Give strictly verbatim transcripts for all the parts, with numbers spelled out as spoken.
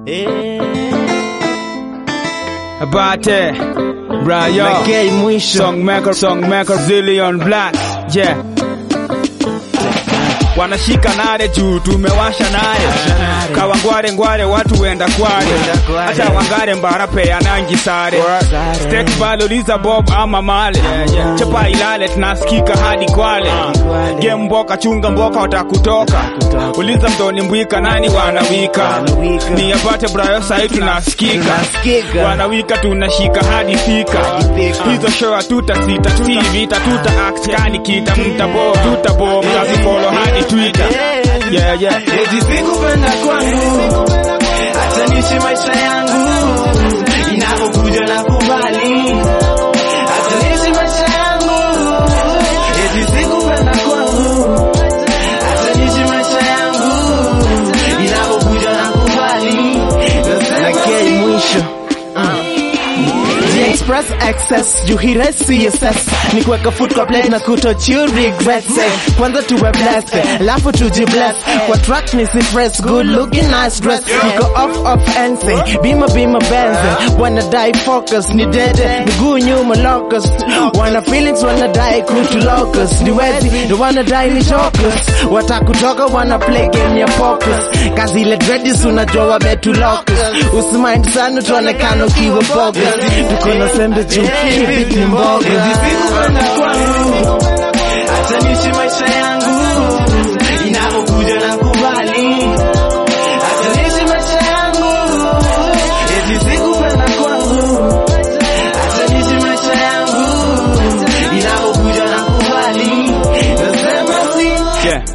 Abate Brayo Songmaker Songmaker Zillion Black. Yeah, wanashika nare juu tumewasha naye. Kawangware ngware watu wenda kware. Hata wangare mbara pea nangi sare. Steak balo liza bob ama male. Chapa ilale tunasikika hadi Kwale. Game mboka chunga mboka watakutoka. Uliza mdoni mbwika nani wanawika. Ni Abate Brayo sahi tunasikika. Wanawika tunashika hadi fika. Hizo show tuta sita T V tuta act kani kita mtabo tutabo mtazi follow hadi Twitter. Yeah yeah. Eti sikupenda kwangu, acha niishi maisha yangu. Inapokuja na kubali, acha niishi maisha yangu. Eti sikupenda kwangu, acha niishi maisha yangu. Inapokuja na kubali, nasema mwisho. Express access, you hear us, C S S. Ni kuweka foot kwa plate na kutochi regrets. Kwanza tuwe blessed, lafu tuji bless. Kwa track ni si fresh, good looking, nice dress. Niko off off and say, bima bima benze. Wanna die focus, ni dede, miguu nyuma locus. Wanna feelings, wanna die kutu locus. Ni wezi, ni wanna die ni jokers. Watakutoka, wanna play game ya focus. Kazi ile dreadis unajua wabetu locus. Usimind sana tuonekano kiwa focus. Tukona sembe juu, kibit ni mboga. Sikupenda kwangu, acha niishi maisha yangu. Inapokuja na kubali, acha niishi maisha yangu. Eti sikupenda kwangu, acha niishi maisha yangu. Inapokuja na kubali, nasema si. Yeah.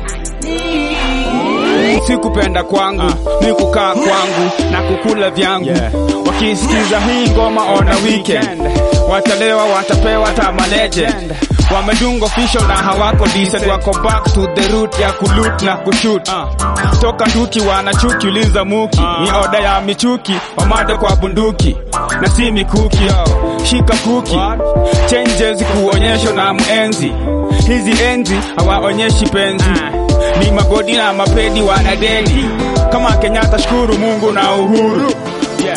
Sikupenda kwangu, ni kukaa kwangu na kukula vyangu. Yeah. Wakisikiza hii ngoma on a weekend, watalewa watapewa tama legend. Wamedungo official na hawako decent. Wako back to the root ya kuloot na kushoot. uh. Toka nduki wanachuki uliza muki. uh. Ni oda ya michuki, wamade kwa bunduki na si mikuki. Yo, shika kuki. What? Changes kuonyesho na muenzi. Hizi enzi hawaonyeshi penzi. uh. Ni magodi na mapedi wanadeni. Kama Kenyatta shukuru Mungu na uhuru. Yeah.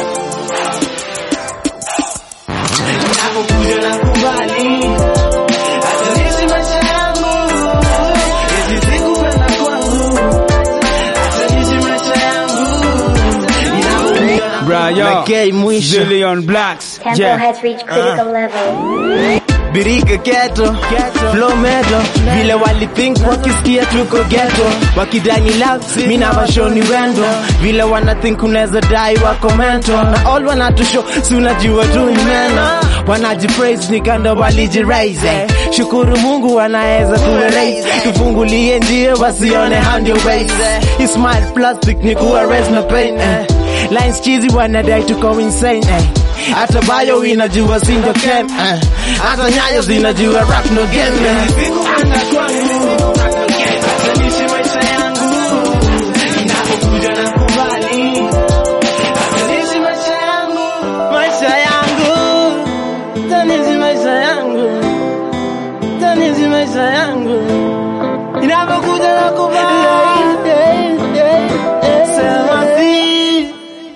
Inapokuja na kubali, acha niishi maisha yangu. Eti sikupenda kwangu, acha niishi maisha yangu. Inapokuja na Brayo Zillion Blacks. Tempo Yeah. has reached critical uh. level. Birika ghetto, flow medo. Vile wali think wakisikia tuko ghetto. Wakidani love, mina washoni wendo. Vile wana think unaweza die wako mento. Na all wana to show, si unajua tu ni meno. Wanajipraise ni kando walijiraise. Shukuru Mungu wanaweza kuerase. Tufungulie njia wasione hand your ways. He smile plastic ni kuerase na pain. Lines cheesy wanadai to go insane. Hata bayo inajua single ken. Hata nyayo zinajua rap no game. Sikupenda kwangu, acha niishi maisha yangu. Inapokuja na kubali, acha niishi maisha yangu. Maisha yangu, acha niishi maisha yangu. Acha niishi maisha yangu. Inapokuja na kubali.